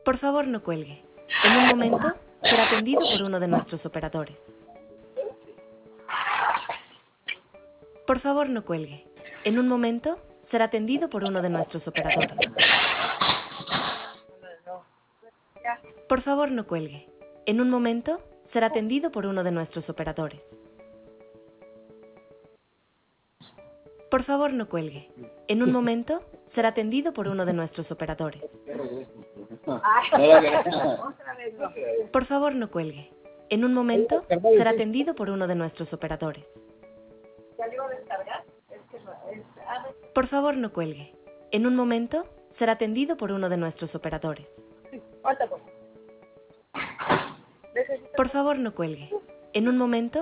Por favor, no cuelgue. En un momento será atendido por uno de nuestros operadores. Por favor, no cuelgue. En un momento será atendido por uno de nuestros operadores. Por favor, no cuelgue. En un momento será atendido por uno de nuestros operadores. Por favor, no cuelgue. En un momento será atendido por uno de nuestros operadores. Por favor, no cuelgue. En un momento será atendido por uno de nuestros operadores. Por favor, no cuelgue. En un momento será atendido por uno de nuestros operadores. Por favor, no cuelgue. En un momento